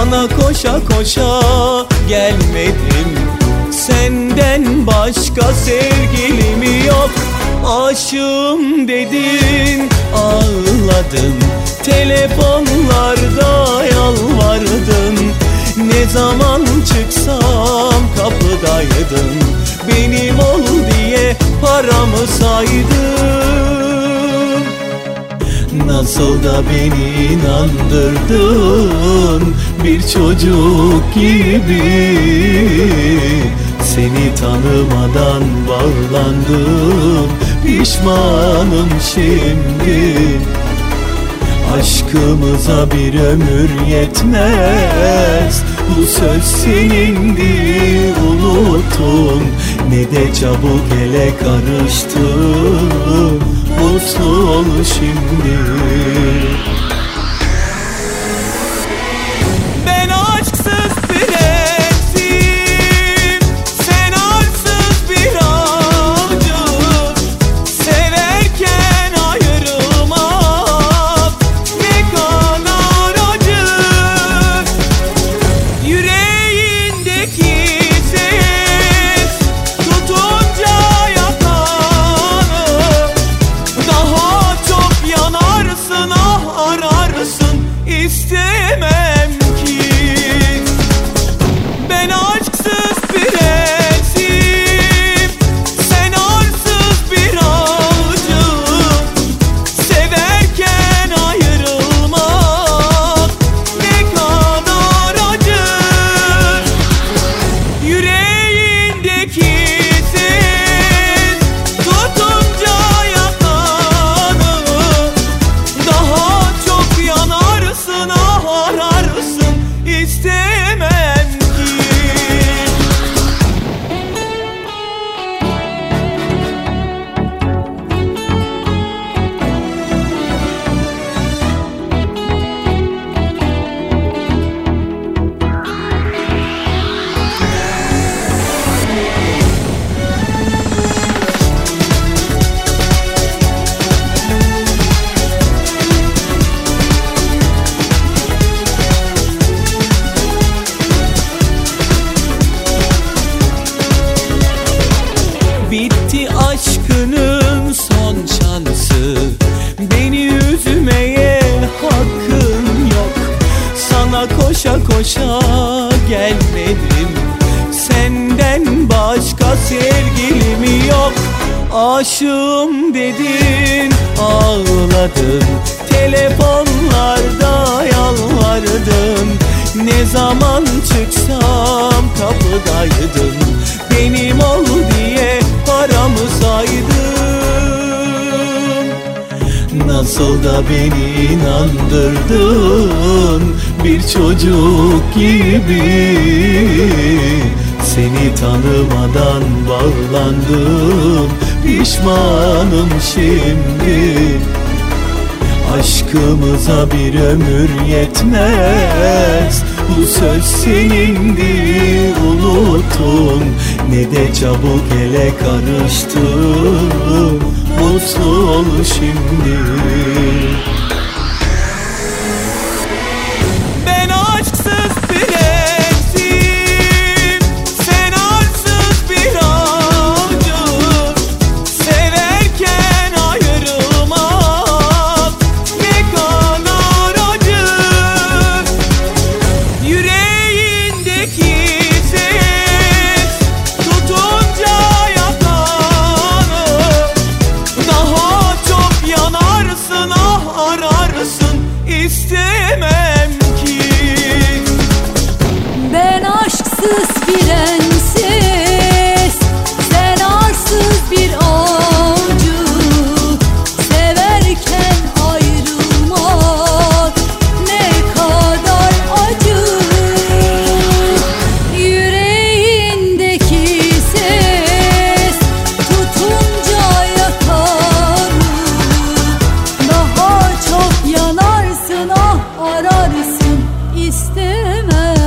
Sana koşa koşa gelmedim, senden başka sevgilim yok. Aşığım dedin, ağladım, telefonlarda yalvardım. Ne zaman çıksam kapıdaydın, benim ol diye paramı saydım. Nasıl da beni inandırdın bir çocuk gibi. Seni tanımadan bağlandım, pişmanım şimdi. Aşkımıza bir ömür yetmez, bu söz senindi unuttun. Ne de çabuk ele karıştın, mutlu ol şimdi. Ben aşksız bir evsim, sen arsız bir avcı. Severken ayırmak ne kadar acı. Yüreğindeki ses tutunca yakanı, daha çok yanarsın, ah ararsın, istemem ki. Ben aşksız bir evsim, sen arsız bir avcı. Severken ayrılmak ne kadar acı. Yüreğindeki ses tutunca yakanı, daha çok yanarsın, ah ararsın, istemem ki. Bitti aşkının son şansı, beni üzmeye hakkın yok. Sana koşa koşa gelmedim, senden başka sevgilim yok. Aşığım dedin, ağladım, telefonlarda yalvardım. Ne zaman çıksam kapıdaydın, benim ol diye paramı saydım. Nasıl da beni inandırdın bir çocuk gibi. Seni tanımadan bağlandım, pişmanım şimdi. Aşkımıza bir ömür yetmez, bu söz senindi unuttun. Ne de çabuk ele karıştın, mutlu ol şimdi. Ben aşksız bir evsim, sen arsız bir avcı. Severken ayrılmak ne kadar acı. Yüreğindeki ses tutunca yakanı, daha çok yanarsın, ah ararsın, istemem ki. Ben aşksız bir ensiz, sen arsız bir avcı. Severken ayrılmak ne kadar acı. Yüreğindeki ses tutunca yakanı, daha çok yanarsın, ah ararsın, istemem.